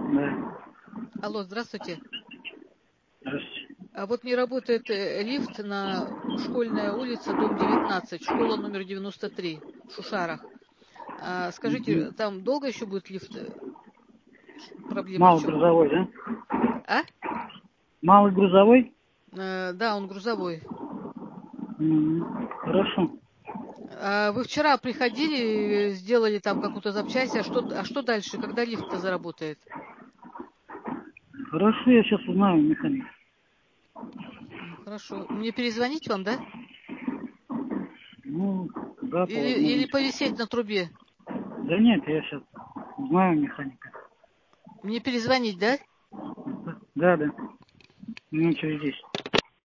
Да. Алло, здравствуйте. Здравствуйте. А вот не работает лифт на Школьная улица, дом 19, школа номер 93 в Шушарах. Скажите, там долго еще будет лифт? Проблема в Малый чем? грузовой, да? А? Малый грузовой? Да, он грузовой. Хорошо. Вы вчера приходили, сделали там какую-то запчасть, а что дальше, когда лифт-то заработает? Хорошо, я сейчас узнаю механика. Хорошо. Мне перезвонить вам, да? Ну, да, по Или возможности. повисеть на трубе? Да нет, я сейчас узнаю механика. Мне перезвонить, да? Да. Минут через 10.